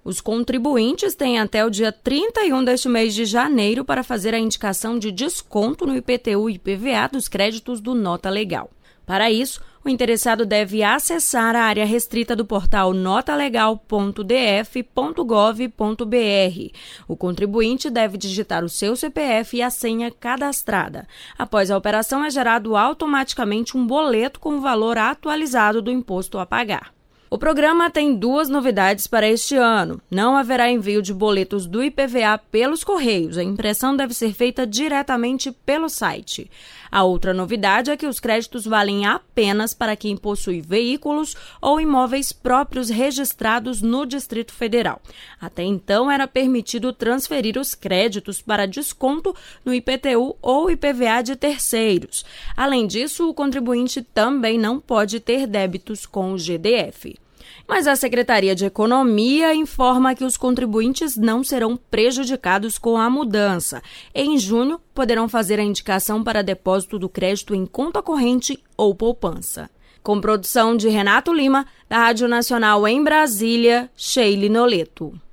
Os contribuintes têm até o dia 31 deste mês de janeiro para fazer a indicação de desconto no IPTU e IPVA dos créditos do Nota Legal. Para isso, o interessado deve acessar a área restrita do portal notalegal.df.gov.br. O contribuinte deve digitar o seu CPF e a senha cadastrada. Após a operação, é gerado automaticamente um boleto com o valor atualizado do imposto a pagar. O programa tem 2 novidades para este ano. Não haverá envio de boletos do IPVA pelos Correios. A impressão deve ser feita diretamente pelo site. A outra novidade é que os créditos valem apenas para quem possui veículos ou imóveis próprios registrados no Distrito Federal. Até então, era permitido transferir os créditos para desconto no IPTU ou IPVA de terceiros. Além disso, o contribuinte também não pode ter débitos com o GDF. Mas a Secretaria de Economia informa que os contribuintes não serão prejudicados com a mudança. Em junho, poderão fazer a indicação para depósito do crédito em conta corrente ou poupança. Com produção de Renato Lima, da Rádio Nacional em Brasília, Sheile Noleto.